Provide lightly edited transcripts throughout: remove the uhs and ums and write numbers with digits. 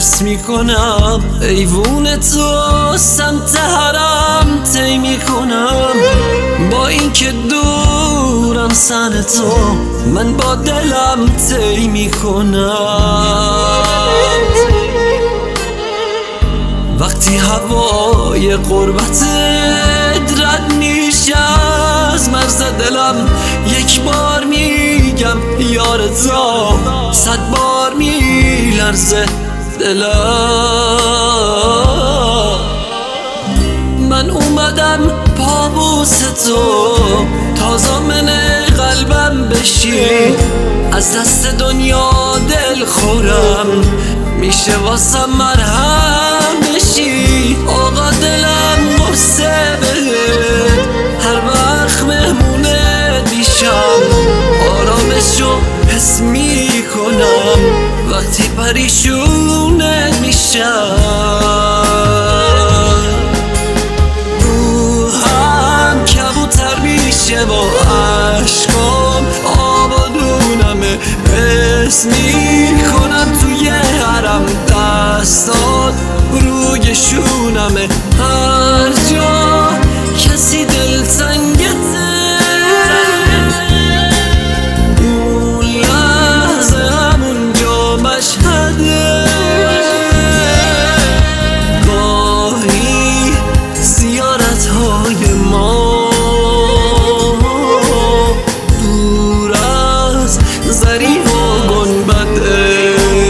حس میکنم ایوون تو سمت حرم طی میکنم. با اینکه دورم سن تو من با دلم طی میکنم. وقتی هوای قربت رد میشه از مرز دلم، یک بار میگم یا رضا، 100 بار میلرزه دلم. من اومدم پابوس تو تا ضامن قلبم بشی، از دست دنیا دل خورم میشه واسم مرهم بشی. آقا دلم قصه بده هر وقت مهمونه دیشم، آرامشو حس میکنم وقتی پریشونه میشم. روحم کبوتر میشه با عشقام، آبادونمه حس میکنم توی حرم، دستات روی شونمه هر جا کسی دلتنگته. اون لحظه همونجا مشهده، گاهی زیارتهای ما دور از ضریح و گنبده.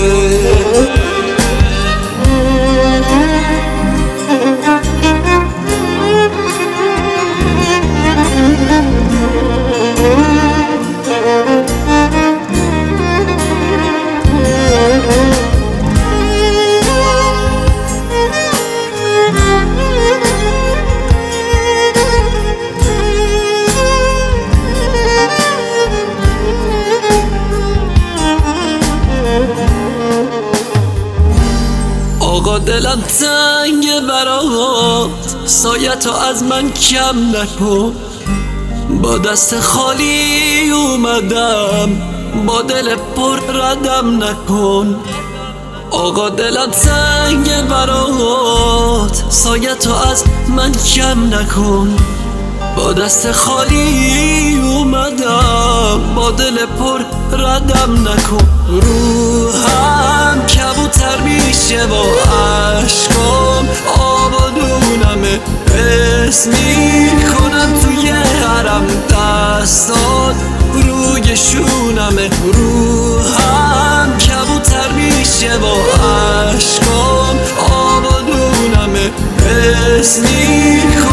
آقا دلم تنگ برات، سایتو از من کم نکن. با دست خالی اومدم، با دل پر ردم نکن. آقا دلم تنگ برات، سایتو از من کم نکن. با دست خالی اومدم، با دل پر ردم نکن. روحم کبوتر میشه با عشقام، آبادونمه حس میکنم توی حرم، دستات روی شونمه. روحم کبوتر میشه با عشقام، آبادونمه حس میکنم